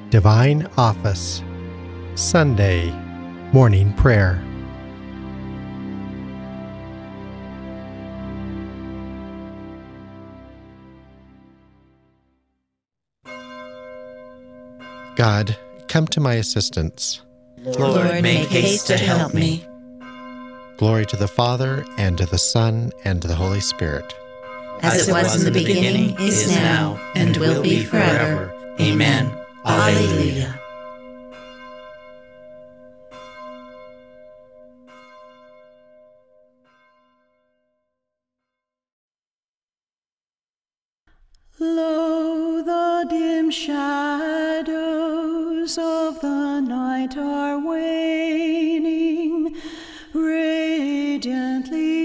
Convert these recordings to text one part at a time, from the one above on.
Divine Office, Sunday, Morning Prayer. God, come to my assistance. Lord, make haste to help me. Glory to the Father, and to the Son, and to the Holy Spirit. As it was in the beginning, is now, and will be forever. Amen. Alleluia. Lo, the dim shadows of the night are waning, radiantly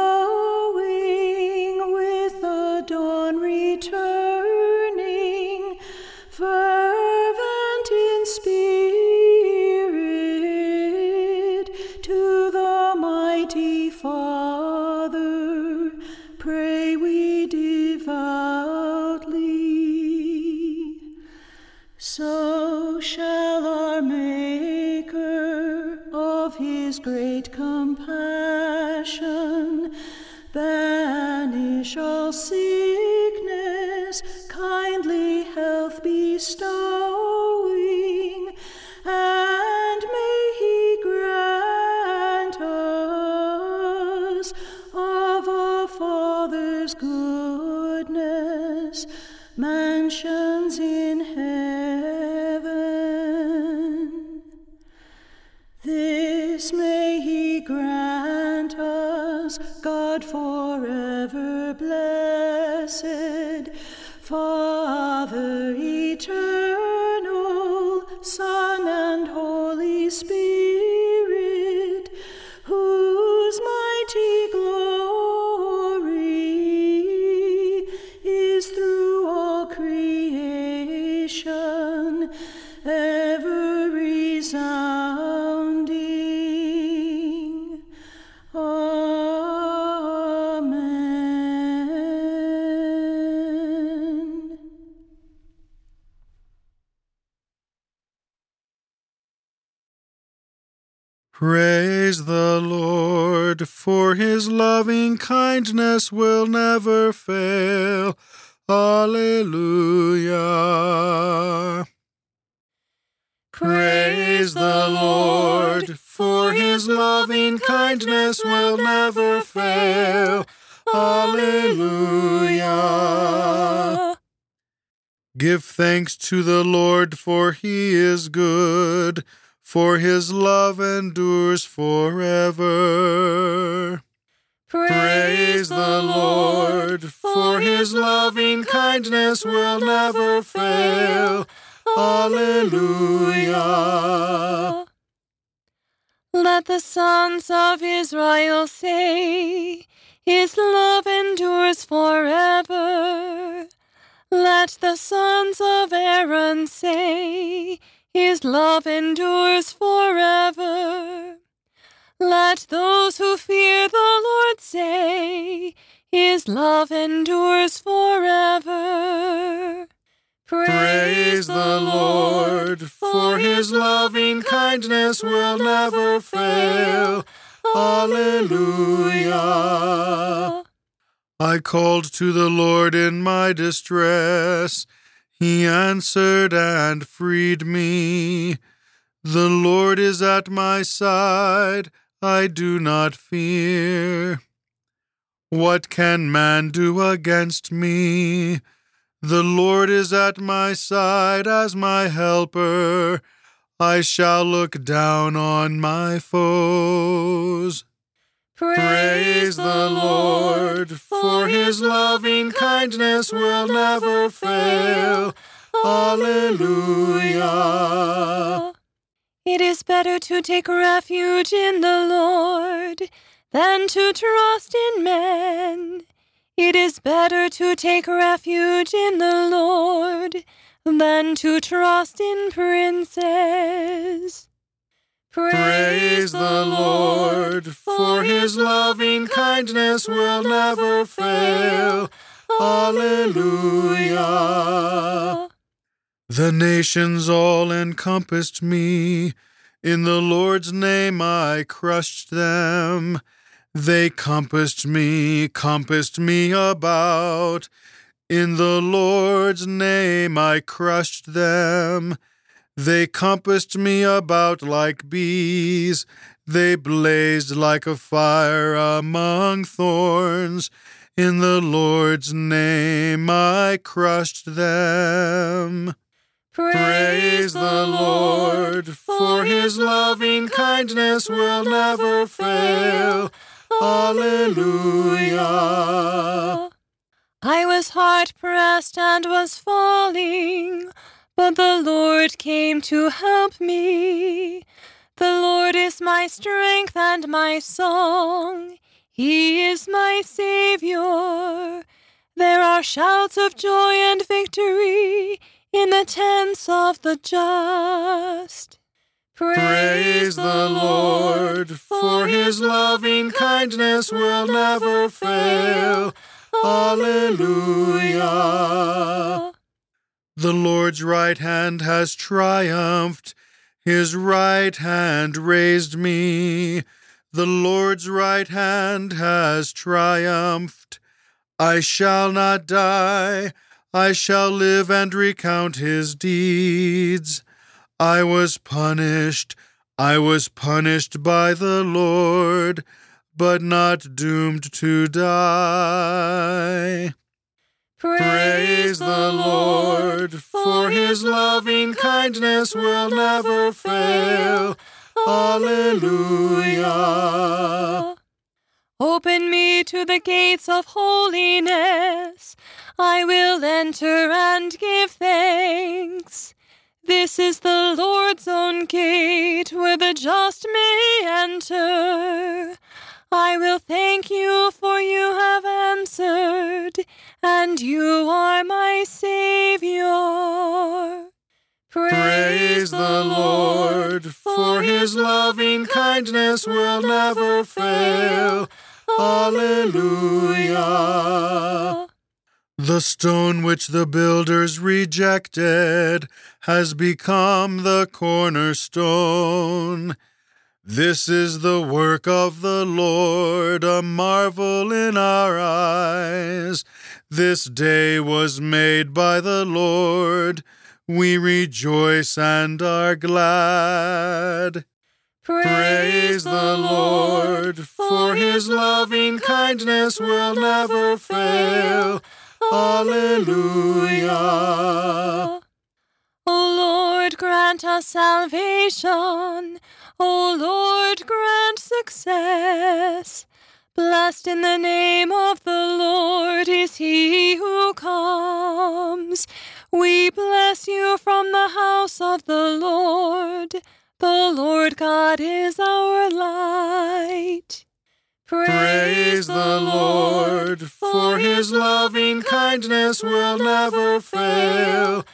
glowing with the dawn returning, fervent in spirit, to the mighty Father pray we devoutly. So shall our Maker of his great compassion banish all sickness, kindly health bestowing, and may he grant us of a Father's goodness mansions in heaven. This may he grant us, God forever blessed, Father eternal, Son and Holy Spirit, whose mighty glory is through all creation ever resounding. Amen. Praise the Lord, for his loving kindness will never fail. Alleluia. Praise the Lord, for his loving kindness will never fail. Alleluia. Give thanks to the Lord, for he is good, for his love endures forever. Praise the Lord, for his loving kindness will never fail. Alleluia. Let the sons of Israel say, his love endures forever. Let the sons of Aaron say, his love endures forever. Let those who fear the Lord say, his love endures forever. Praise the Lord, for his loving kindness will never fail. Alleluia. I called to the Lord in my distress. He answered and freed me. The Lord is at my side. I do not fear. What can man do against me? The Lord is at my side as my helper. I shall look down on my foes. Praise the Lord, for his loving kindness will never fail. Alleluia. It is better to take refuge in the Lord than to trust in men. It is better to take refuge in the Lord than to trust in princes. Praise the Lord, for his loving kindness will never fail. Alleluia. The nations all encompassed me. In the Lord's name I crushed them. They compassed me about. In the Lord's name I crushed them. They compassed me about like bees. They blazed like a fire among thorns. In the Lord's name I crushed them. Praise the Lord, for his loving kindness will never fail. Alleluia. I was hard-pressed and was falling, but the Lord came to help me. The Lord is my strength and my song. He is my Savior. There are shouts of joy and victory in the tents of the just. Praise the Lord, for his loving kindness will never fail. Alleluia. The Lord's right hand has triumphed. His right hand raised me. The Lord's right hand has triumphed. I shall not die. I shall live and recount his deeds. I was punished by the Lord, but not doomed to die. Praise the Lord, for his loving kindness will never fail. Alleluia. Open me to the gates of holiness. I will enter and give thanks. This is the Lord's own gate, where the just may enter. I will thank you, for you have answered, and you are my Savior. Praise the Lord, for his loving kindness will never fail. Alleluia. The stone which the builders rejected has become the cornerstone. This is the work of the Lord, a marvel in our eyes. This day was made by the Lord. We rejoice and are glad. Praise the Lord, for his loving kindness will never fail. Alleluia. O Lord, grant us salvation. O Lord, grant success. Blessed in the name of the Lord is he who comes. We bless you from the house of the Lord. The Lord God is our light. Praise the Lord, for his loving kindness will never fail.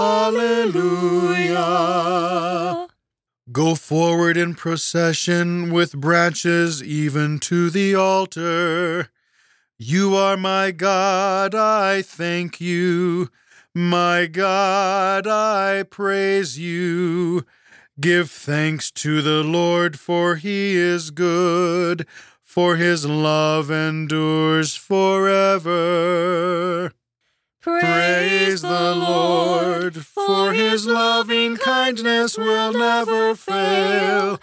Alleluia. Go forward in procession with branches even to the altar. You are my God, I thank you. My God, I praise you. Give thanks to the Lord, for he is good, for his love endures forever. Praise the Lord, for his loving kindness will never fail.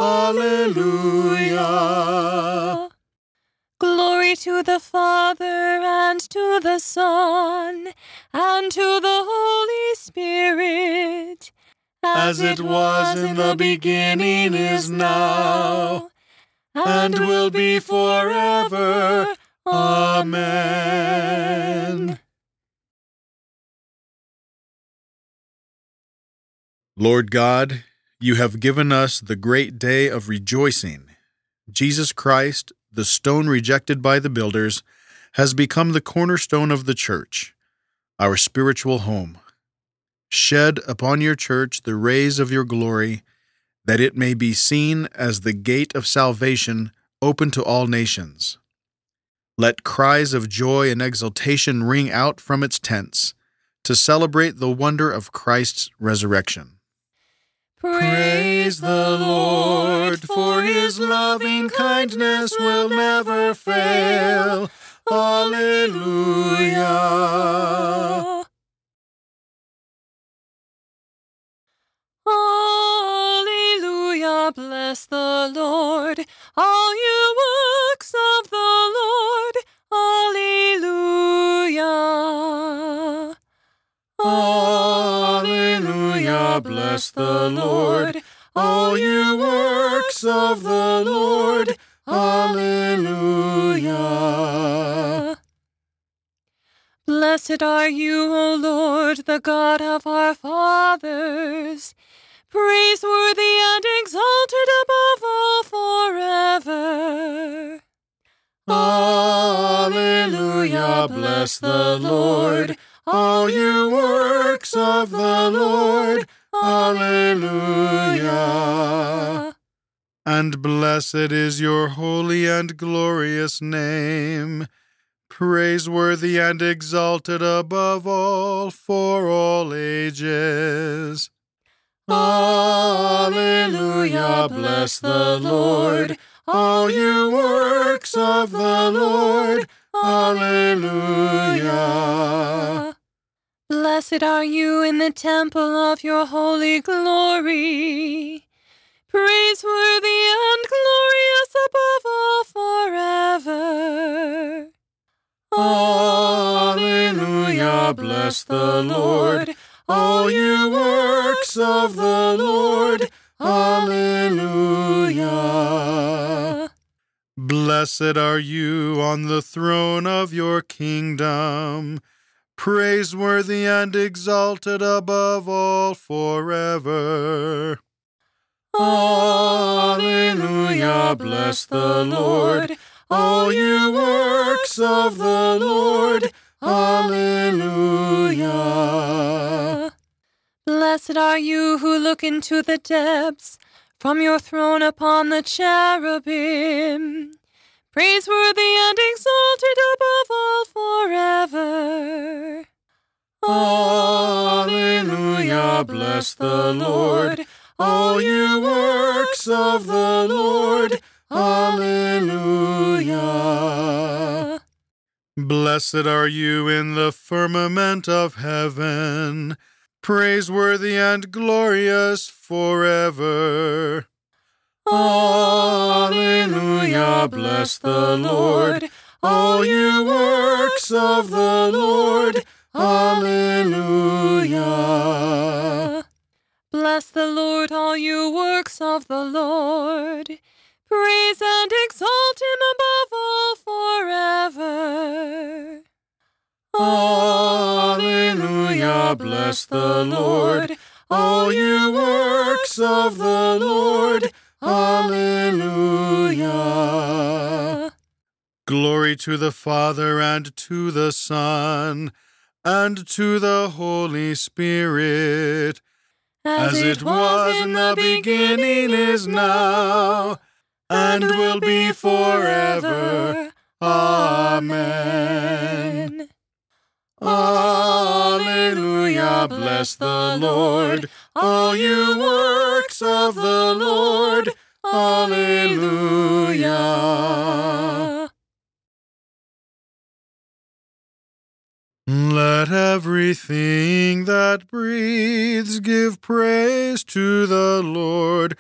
Alleluia. Glory to the Father, and to the Son, and to the Holy Spirit, as it was in the beginning, is now, and will be forever. Amen. Lord God, you have given us the great day of rejoicing. Jesus Christ, the stone rejected by the builders, has become the cornerstone of the church, our spiritual home. Shed upon your church the rays of your glory, that it may be seen as the gate of salvation open to all nations. Let cries of joy and exultation ring out from its tents, to celebrate the wonder of Christ's resurrection. Praise the Lord, for his loving kindness will never fail. Alleluia. Alleluia, bless the Lord, all you works of the Lord. Alleluia. Alleluia, bless the Lord, all you works of the Lord. Alleluia. Blessed are you, O Lord, the God of our fathers, praiseworthy and exalted above all forever. Alleluia, bless the Lord, all you works of the Lord. Alleluia. And blessed is your holy and glorious name, praiseworthy and exalted above all for all ages. Alleluia, bless the Lord, all you works of the Lord. Alleluia. Blessed are you in the temple of your holy glory, praiseworthy and glorious above all forever. Alleluia, bless the Lord, all you works of the Lord. Alleluia. Blessed are you on the throne of your kingdom, praiseworthy and exalted above all forever. Alleluia, bless the Lord, all you works of the Lord. Alleluia. Blessed are you who look into the depths from your throne upon the cherubim, praiseworthy and exalted above all forever. Alleluia, bless the Lord, all you works of the Lord. Alleluia. Blessed are you in the firmament of heaven, praiseworthy and glorious forever. Alleluia, bless the Lord, all you works of the Lord. Alleluia. Bless the Lord, all you works of the Lord. Praise and exalt him above all forever. Alleluia, bless the Lord, all you works of the Lord. Alleluia. Glory to the Father, and to the Son, and to the Holy Spirit, as it was in the beginning, is now, and will be forever. Amen. Alleluia, bless the Lord, all you works of the Lord. Alleluia. Let everything that breathes give praise to the Lord.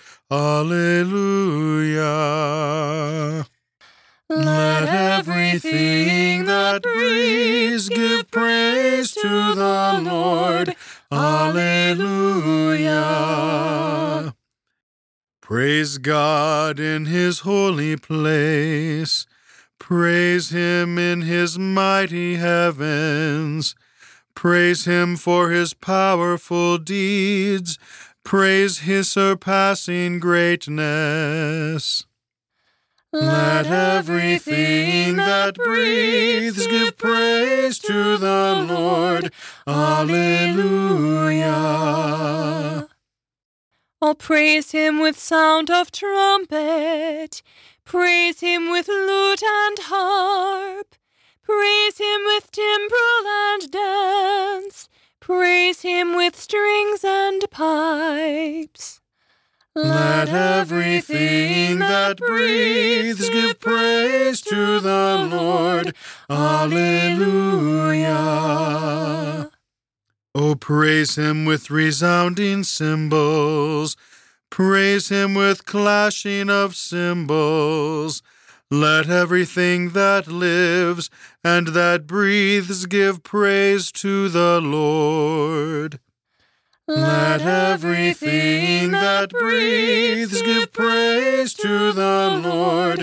Alleluia. Let everything that breathes give praise to the Lord. Alleluia. Praise God in his holy place. Praise him in his mighty heavens. Praise him for his powerful deeds. Praise his surpassing greatness. Let everything that breathes give praise to the Lord. Alleluia. Oh, praise him with sound of trumpet. Praise him with lute and harp. Praise him with timbrel and dance. pipes. Let everything that breathes give praise to the Lord. Alleluia. Oh, praise him with resounding cymbals. Praise him with clashing of cymbals. Let everything that lives and that breathes give praise to the Lord. Let everything that breathes give praise to the Lord.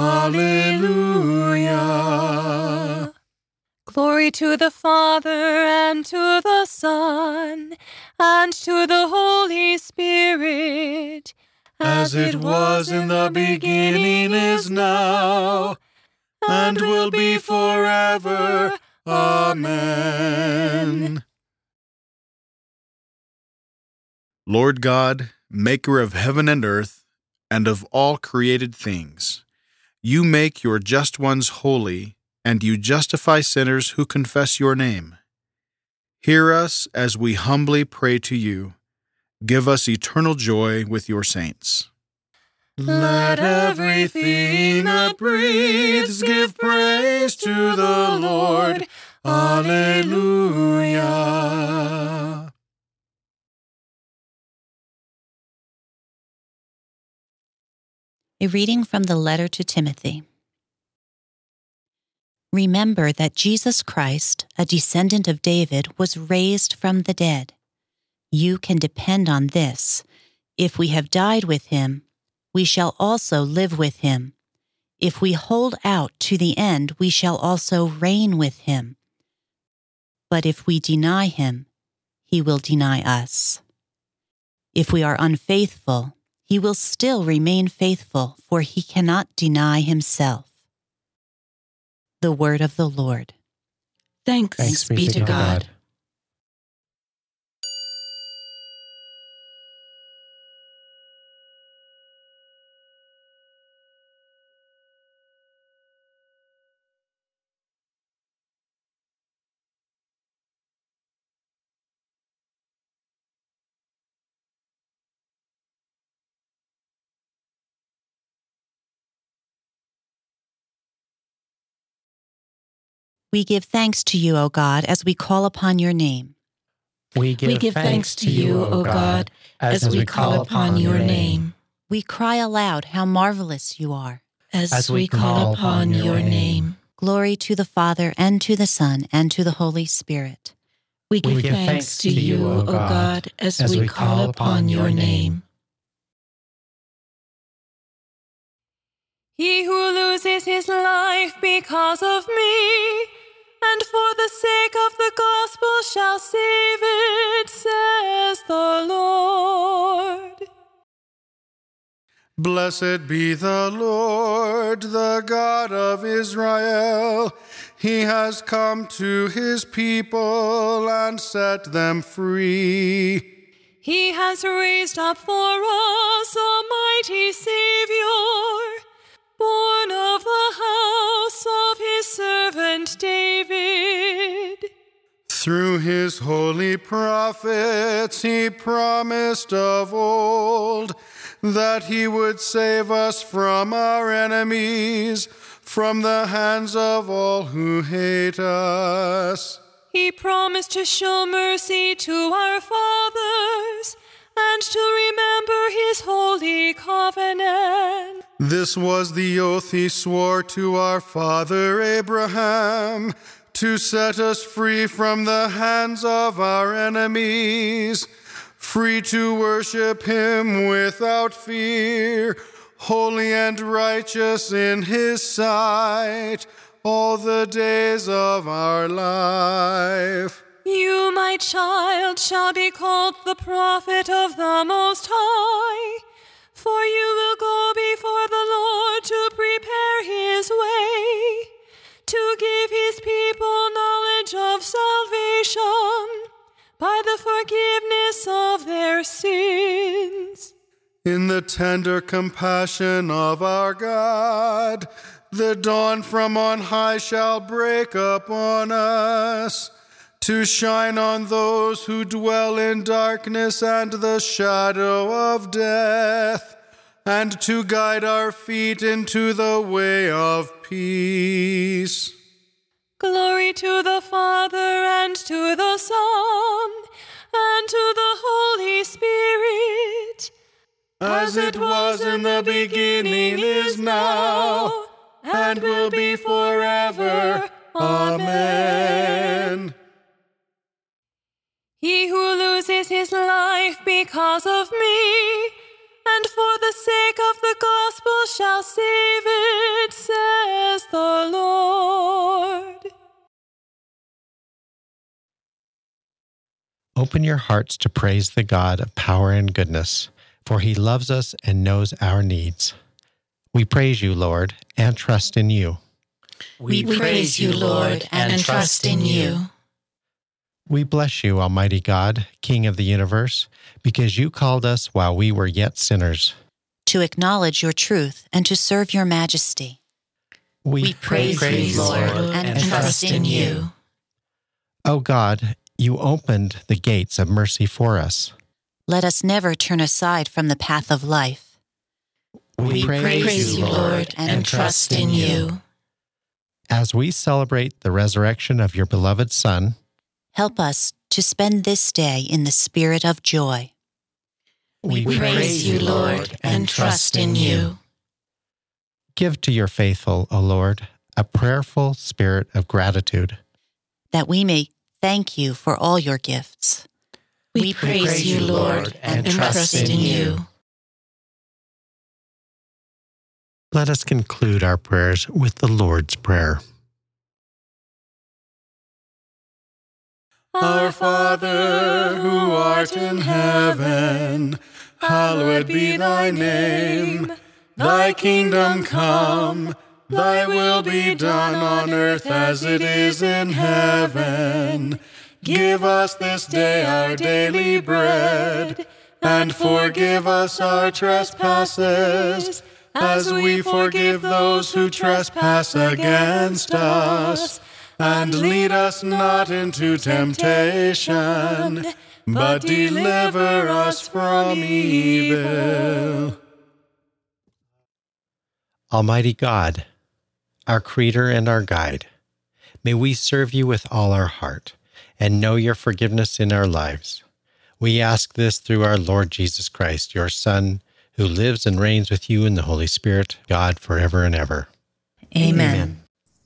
Alleluia. Glory to the Father, and to the Son, and to the Holy Spirit, As it was in the beginning, is now, and will be forever. Amen. Lord God, maker of heaven and earth, and of all created things, you make your just ones holy, and you justify sinners who confess your name. Hear us as we humbly pray to you. Give us eternal joy with your saints. Let everything that breathes give praise to the Lord. Alleluia. A reading from the letter to Timothy. Remember that Jesus Christ, a descendant of David, was raised from the dead. You can depend on this. If we have died with him, we shall also live with him. If we hold out to the end, we shall also reign with him. But if we deny him, he will deny us. If we are unfaithful, he will still remain faithful, for he cannot deny himself. The word of the Lord. Thanks be to God. We give thanks to you, O God, as we call upon your name. We give thanks to you, O God, as we call upon your name. We cry aloud how marvelous you are. As we call upon your name. Glory to the Father, and to the Son, and to the Holy Spirit. We give thanks to you, O God, as we call upon your name. He who loses his life because of me, and for the sake of the gospel shall save it, says the Lord. Blessed be the Lord, the God of Israel. He has come to his people and set them free. He has raised up for us a mighty Savior, born of the house of his servant David. Through his holy prophets he promised of old that he would save us from our enemies, from the hands of all who hate us. He promised to show mercy to our fathers and to remember his holy covenant. This was the oath he swore to our father Abraham, to set us free from the hands of our enemies, free to worship him without fear, holy and righteous in his sight, all the days of our life. You, my child, shall be called the prophet of the Most High, for you will go before the Lord to prepare his way, to give his people knowledge of salvation by the forgiveness of their sins. In the tender compassion of our God, the dawn from on high shall break upon us, to shine on those who dwell in darkness and the shadow of death, and to guide our feet into the way of peace. Glory to the Father, and to the Son, and to the Holy Spirit, as it was in the beginning, is now, and will be forever. Amen. He who loses his life because of me, and for the sake of the gospel shall save it, says the Lord. Open your hearts to praise the God of power and goodness, for he loves us and knows our needs. We praise you, Lord, and trust in you. We praise you, Lord, and trust in you. We bless you, Almighty God, King of the universe, because you called us while we were yet sinners. To acknowledge your truth and to serve your majesty. We praise you, Lord, and trust in you. O God, you opened the gates of mercy for us. Let us never turn aside from the path of life. We praise you, Lord, and trust in you. As we celebrate the resurrection of your beloved Son, help us to spend this day in the spirit of joy. We praise you, Lord, and trust in you. Give to your faithful, O Lord, a prayerful spirit of gratitude, that we may thank you for all your gifts. We praise you, Lord, and trust in you. Let us conclude our prayers with the Lord's Prayer. Our Father, who art in heaven, hallowed be thy name. Thy kingdom come, thy will be done on earth as it is in heaven. Give us this day our daily bread, and forgive us our trespasses, as we forgive those who trespass against us. And lead us not into temptation, but deliver us from evil. Almighty God, our Creator and our Guide, may we serve you with all our heart and know your forgiveness in our lives. We ask this through our Lord Jesus Christ, your Son, who lives and reigns with you in the Holy Spirit, God, forever and ever. Amen.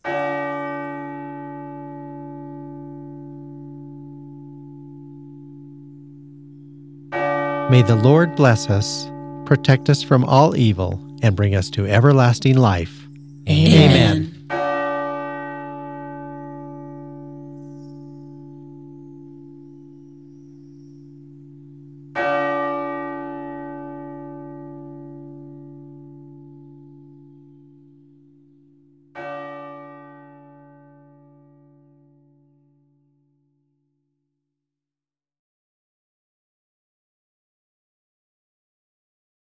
May the Lord bless us, protect us from all evil, and bring us to everlasting life. Amen.